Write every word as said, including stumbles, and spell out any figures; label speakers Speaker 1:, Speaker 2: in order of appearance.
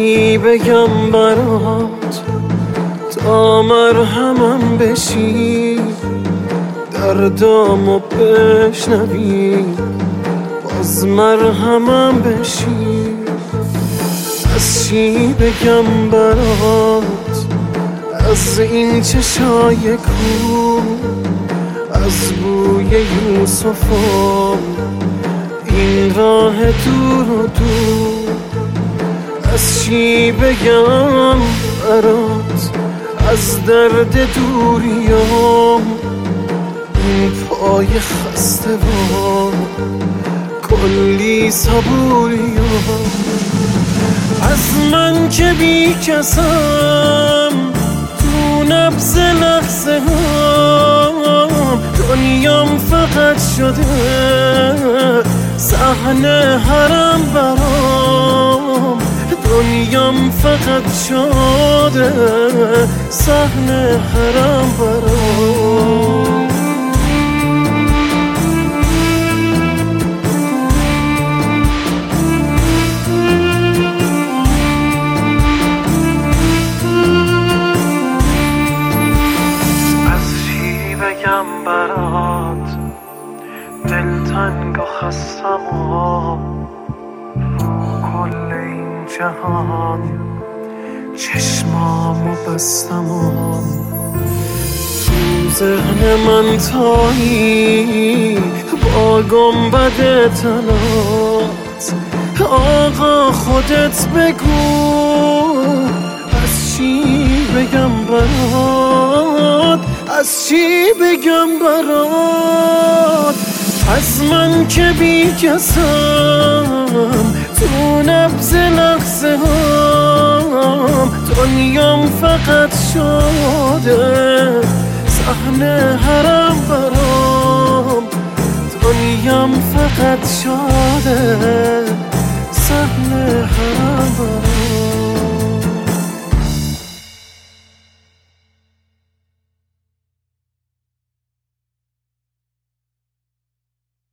Speaker 1: چی بگم برات تا مرهمم بشی، دردامو بشنوی باز مرهمم بشی. از چی بگم برات، از این چشای کو، از بوی یوسفم این راه دور و دور. از چی بگم برات، از درد دوریام این پای خسته و کلی صبوریام. از من که بی کسم تو نبض لحظه هم، دنیام فقط شده صحنه حرم برام. دنیام فقط شده صحنه حرم برام. بگم برات دلتنگ و خستم و کل این جهان چشمامو بستم و تو ذهن من تایی با گنبد طلات. آقا خودت بگو از چی بگم برات، از چی بگم برات. از من که بی کسم تو نبض لحظه هم، دنیام فقط شده صحنه حرم برام. دنیام فقط شده